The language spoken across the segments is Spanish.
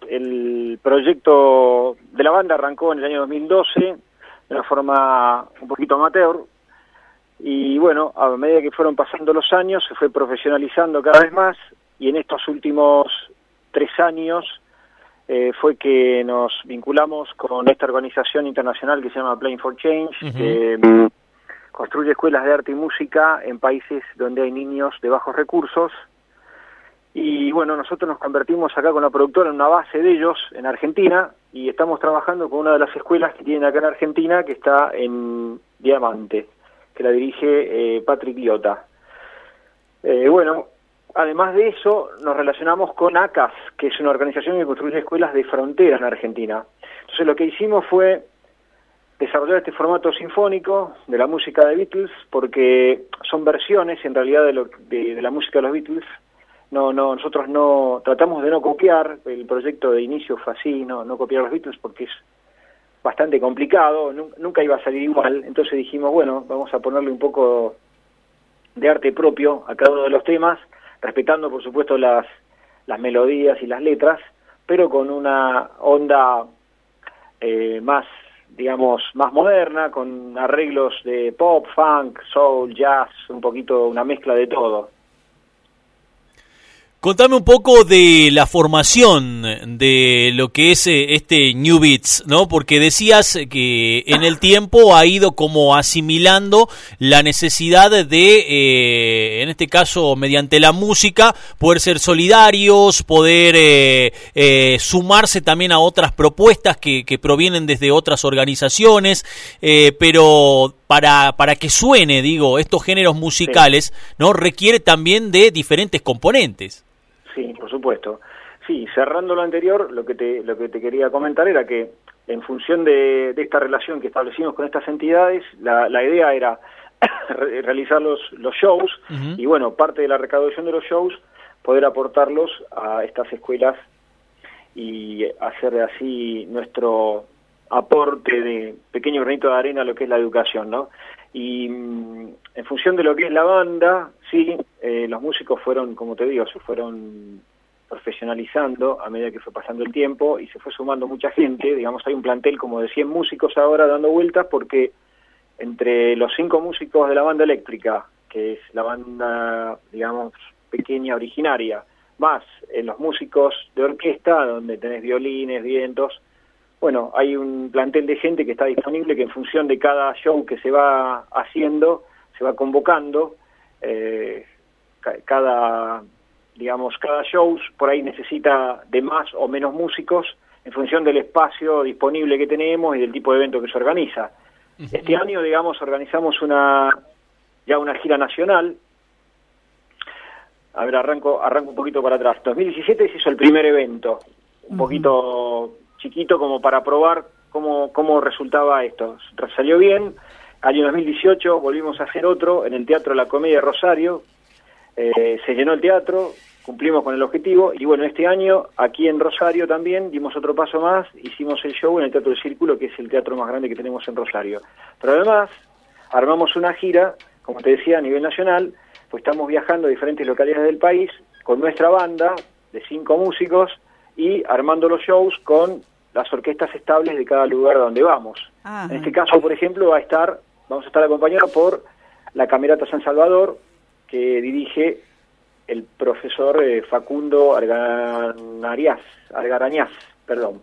el proyecto de la banda arrancó en el año 2012 de una forma un poquito amateur, y bueno, a medida que fueron pasando los años se fue profesionalizando cada vez más, y en estos últimos 3 años fue que nos vinculamos con esta organización internacional que se llama Playing for Change, que construye escuelas de arte y música en países donde hay niños de bajos recursos. Y bueno, nosotros nos convertimos acá con la productora en una base de ellos en Argentina, y estamos trabajando con una de las escuelas que tienen acá en Argentina, que está en Diamante, que la dirige Patrick Liotta. Bueno, además de eso, nos relacionamos con ACAS, que es una organización que construye escuelas de frontera en Argentina. Entonces lo que hicimos fue desarrollar este formato sinfónico de la música de Beatles, porque son versiones en realidad de la música de los Beatles. Nosotros no tratamos de no copiar. El proyecto de inicio fue así, no copiar los Beatles, porque es bastante complicado, nunca iba a salir igual. Entonces dijimos, bueno, vamos a ponerle un poco de arte propio a cada uno de los temas, respetando por supuesto las melodías y las letras, pero con una onda más, digamos, más moderna, con arreglos de pop, funk, soul, jazz, un poquito una mezcla de todo. Contame un poco de la formación de lo que es este New Beats, ¿no? Porque decías que en el tiempo ha ido como asimilando la necesidad de, en este caso, mediante la música, poder ser solidarios, poder sumarse también a otras propuestas que provienen desde otras organizaciones, pero para que suene, digo, estos géneros musicales, sí, ¿no? Requiere también de diferentes componentes. Sí, por supuesto. Sí, cerrando lo anterior, lo que te quería comentar era que en función de esta relación que establecimos con estas entidades, la idea era realizar los shows, y bueno, parte de la recaudación de los shows, poder aportarlos a estas escuelas y hacer así nuestro aporte de pequeño granito de arena a lo que es la educación, ¿no? Y en función de lo que es la banda, sí, los músicos fueron, como te digo, se fueron profesionalizando a medida que fue pasando el tiempo, y se fue sumando mucha gente. Digamos, hay un plantel como de 100 músicos ahora dando vueltas, porque entre los 5 músicos de la banda eléctrica, que es la banda, digamos, pequeña, originaria, más los músicos de orquesta, donde tenés violines, vientos, bueno, hay un plantel de gente que está disponible, que en función de cada show que se va haciendo, se va convocando. Cada show por ahí necesita de más o menos músicos en función del espacio disponible que tenemos y del tipo de evento que se organiza. Este año, digamos, organizamos ya una gira nacional. A ver, arranco un poquito para atrás. 2017 se hizo el primer evento, un poquito chiquito como para probar cómo resultaba esto. Salió bien. Año 2018 volvimos a hacer otro en el Teatro La Comedia de Rosario. Se llenó el teatro, cumplimos con el objetivo, y bueno, este año aquí en Rosario también dimos otro paso más, hicimos el show en el Teatro del Círculo, que es el teatro más grande que tenemos en Rosario. Pero además armamos una gira, como te decía, a nivel nacional, pues estamos viajando a diferentes localidades del país con nuestra banda de 5 músicos y armando los shows con las orquestas estables de cada lugar donde vamos. En este caso, por ejemplo, vamos a estar acompañados por la Camerata San Salvador, que dirige el profesor Facundo Algarañaz, perdón.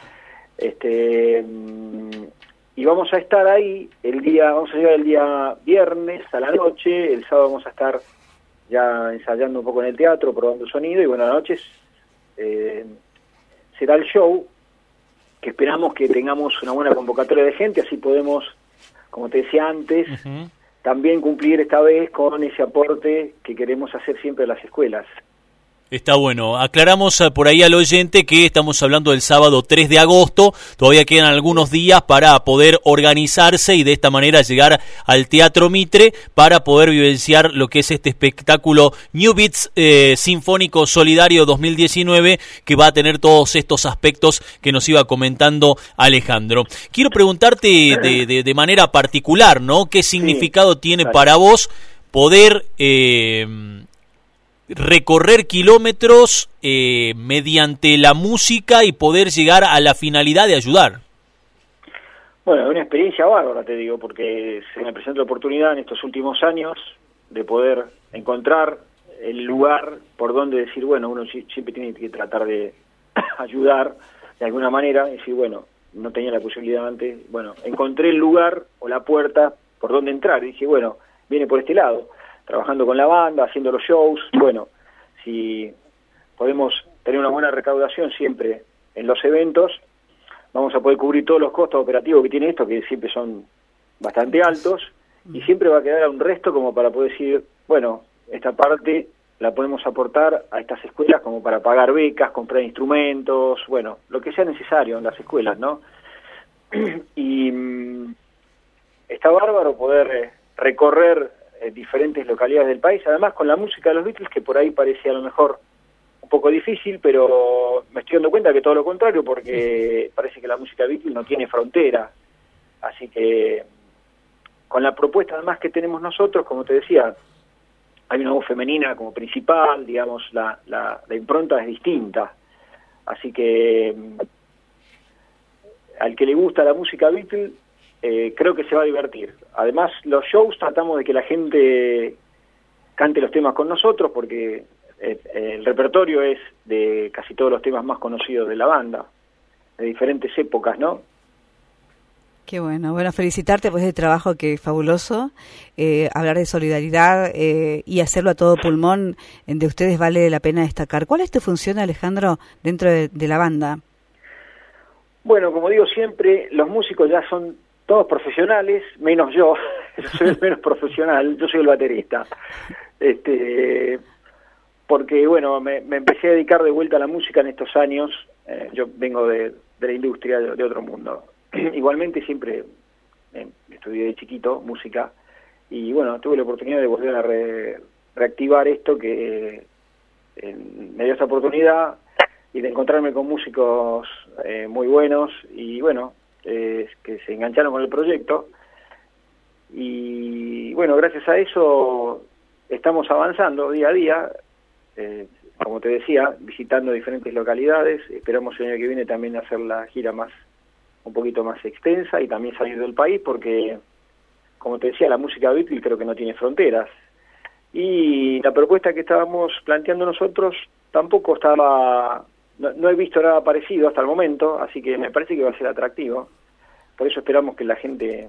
Y vamos a estar ahí vamos a llegar el día viernes a la noche. El sábado vamos a estar ya ensayando un poco en el teatro, probando sonido, y bueno, a la noche será el show, que esperamos que tengamos una buena convocatoria de gente, así podemos, como te decía antes, también cumplir esta vez con ese aporte que queremos hacer siempre a las escuelas. Está bueno. Aclaramos por ahí al oyente que estamos hablando del sábado 3 de agosto. Todavía quedan algunos días para poder organizarse y de esta manera llegar al Teatro Mitre para poder vivenciar lo que es este espectáculo New Beats Sinfónico Solidario 2019, que va a tener todos estos aspectos que nos iba comentando Alejandro. Quiero preguntarte de manera particular, ¿no? ¿Qué significado tiene para vos poder recorrer kilómetros mediante la música y poder llegar a la finalidad de ayudar. Bueno, es una experiencia bárbara, te digo, porque se me presentó la oportunidad en estos últimos años de poder encontrar el lugar por donde decir, bueno, uno siempre tiene que tratar de ayudar de alguna manera, y decir, bueno, no tenía la posibilidad antes, bueno, encontré el lugar o la puerta por donde entrar, y dije, bueno, viene por este lado, trabajando con la banda, haciendo los shows, bueno, si podemos tener una buena recaudación siempre en los eventos, vamos a poder cubrir todos los costos operativos que tiene esto, que siempre son bastante altos, y siempre va a quedar un resto como para poder decir, bueno, esta parte la podemos aportar a estas escuelas como para pagar becas, comprar instrumentos, bueno, lo que sea necesario en las escuelas, ¿no? Y está bárbaro poder recorrer diferentes localidades del país, además con la música de los Beatles, que por ahí parecía a lo mejor un poco difícil, pero me estoy dando cuenta que todo lo contrario, porque parece que la música Beatles no tiene frontera, así que con la propuesta además que tenemos nosotros, como te decía, hay una voz femenina como principal, digamos, la impronta es distinta, así que al que le gusta la música Beatles, creo que se va a divertir. Además, los shows tratamos de que la gente cante los temas con nosotros, porque el repertorio es de casi todos los temas más conocidos de la banda, de diferentes épocas, ¿no? Qué bueno. Bueno, felicitarte por ese trabajo que es fabuloso. Hablar de solidaridad y hacerlo a todo pulmón, de ustedes vale la pena destacar. ¿Cuál es tu función, Alejandro, dentro de la banda? Bueno, como digo siempre, los músicos ya son todos profesionales, menos yo. Yo soy el menos profesional, yo soy el baterista. Porque, bueno, me empecé a dedicar de vuelta a la música en estos años. Yo vengo de la industria, de otro mundo. Igualmente siempre estudié de chiquito música y bueno, tuve la oportunidad de volver a reactivar esto, que me dio esa oportunidad, y de encontrarme con músicos muy buenos y bueno, que se engancharon con el proyecto, y bueno, gracias a eso estamos avanzando día a día, como te decía, visitando diferentes localidades. Esperamos el año que viene también hacer la gira un poquito más extensa y también salir del país, porque, como te decía, la música Beatles creo que no tiene fronteras. Y la propuesta que estábamos planteando nosotros tampoco estaba, no he visto nada parecido hasta el momento, así que me parece que va a ser atractivo. Por eso esperamos que la gente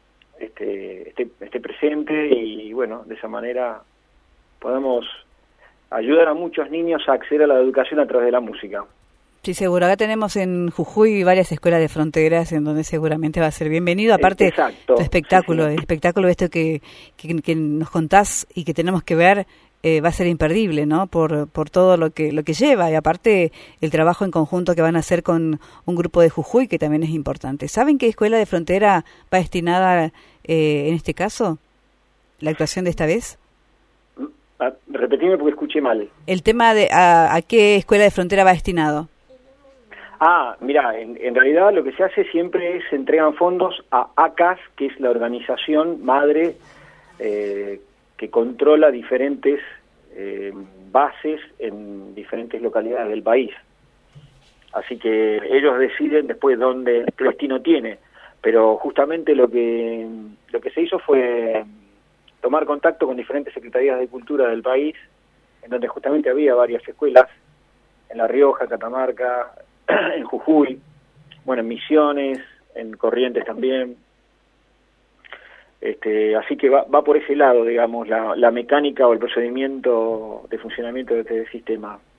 esté presente y, bueno, de esa manera podamos ayudar a muchos niños a acceder a la educación a través de la música. Sí, seguro. Acá tenemos en Jujuy varias escuelas de fronteras en donde seguramente va a ser bienvenido. Aparte, exacto, tu espectáculo, sí. El espectáculo esto que nos contás y que tenemos que ver va a ser imperdible, ¿no? Por todo lo que lleva, y aparte el trabajo en conjunto que van a hacer con un grupo de Jujuy, que también es importante. ¿Saben qué escuela de frontera va destinada en este caso? ¿La actuación de esta vez? Repetime porque escuché mal. El tema de a qué escuela de frontera va destinado. Mira, en realidad lo que se hace siempre es entregan fondos a ACAS, que es la organización madre que controla diferentes bases en diferentes localidades del país. Así que ellos deciden después qué destino tiene. Pero justamente lo que se hizo fue tomar contacto con diferentes secretarías de cultura del país, en donde justamente había varias escuelas, en La Rioja, Catamarca, en Jujuy, bueno, en Misiones, en Corrientes también. Así que va por ese lado, digamos, la mecánica o el procedimiento de funcionamiento de este sistema.